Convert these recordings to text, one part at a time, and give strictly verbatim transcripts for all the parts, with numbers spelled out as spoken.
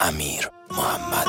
امیر محمد.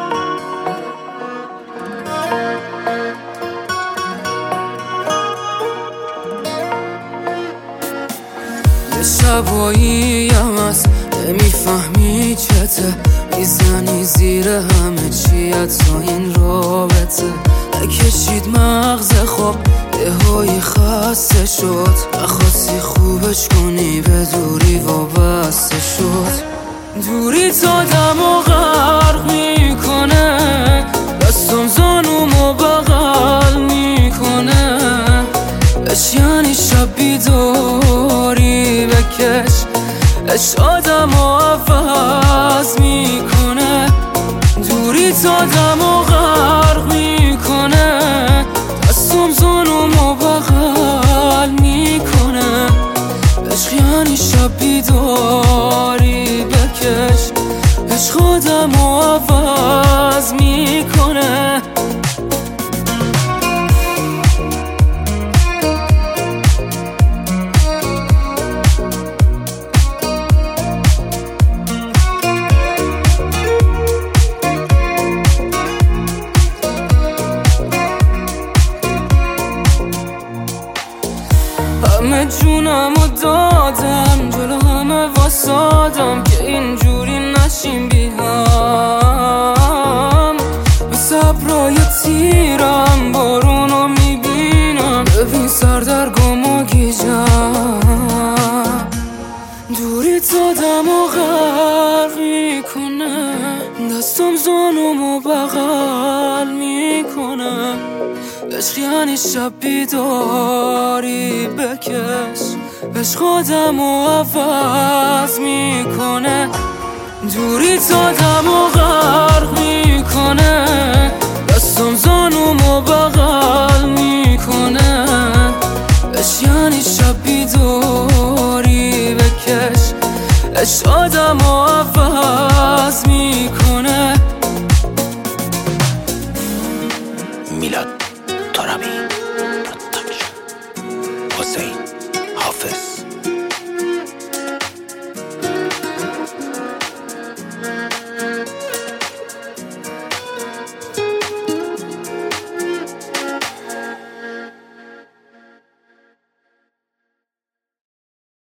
یه شباییم هست نمیفهمی چته، میزنی زیر همه چیت تو این رابطه. نکشید مغز خواب دههای خسته شد، نخواستی خوبش کنی به دوری وابسته شد. دوری تا دمو غرق میکنه، دستم زانومو بغل میکنه. اش یعنی شب بیداری بکش، اش آدمو عوض میکنه. دوری تا دمو غرق میکنه، دستم زانومو بغل میکنه. عشق یعنی شب بیداری بکش، عشق آدمو عوض میکنه. همه جونمو دادم جلو همه واسادم که اینجوری نشیم بی هم. به صبرای تیرم بارونو میبینم، ببین سردرگمو گیجم. دوری تا دمو غرق میکنه، دستم زانومو بغل میکنه. عشق یعنی شب بیداری بکش، عشق آدمو عوض میکنه. دوری تا دمو غرق میکنه، دستم زانومو بغل میکنه. عشق یعنی شب بیداری بکش، عشق آدمو عوض میکنه. میلاد ترابی.